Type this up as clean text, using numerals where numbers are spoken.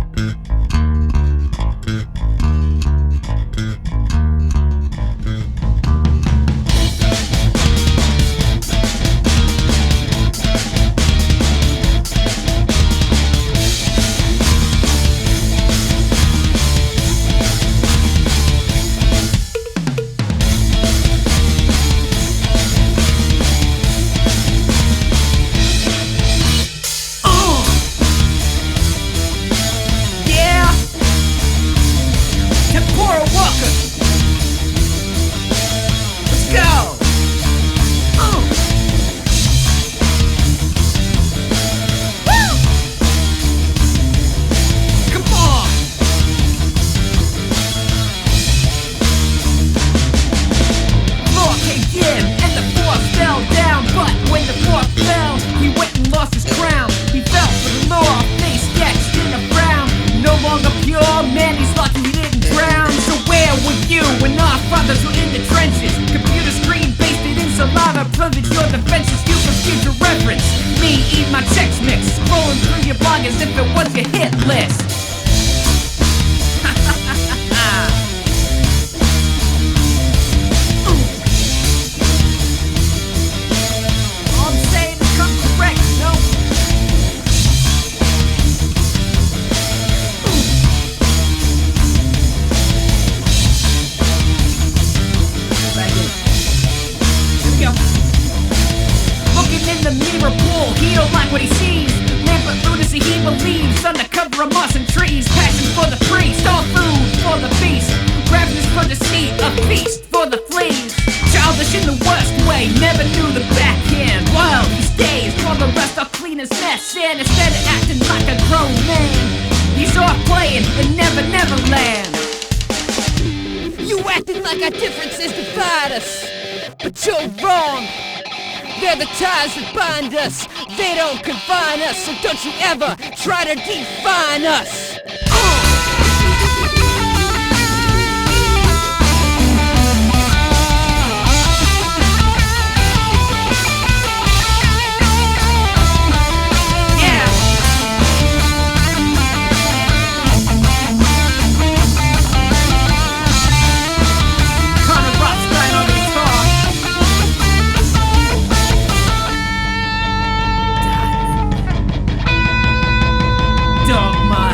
Plundered your defenses, you for future reference. Me eat my checks mix, scrolling through your blog as if it was your hit list. All I'm saying is come correct, no? Here we go. Looking in the mirror pool, he don't like what he sees. Rampant lunacy he believes, undercover of moss and trees. Passion for the priest, all food for the beast. Ravenous for deceit, a feast for the fleas. Childish in the worst way, never knew the backhand. Wild he stays, while the rest are clean as mess. And instead of acting like a grown man, he's off playing in Never Never Land. You acting like our differences divide us, but you're wrong. They're the ties that bind us. They don't confine us, so don't you ever try to define us. Dogma.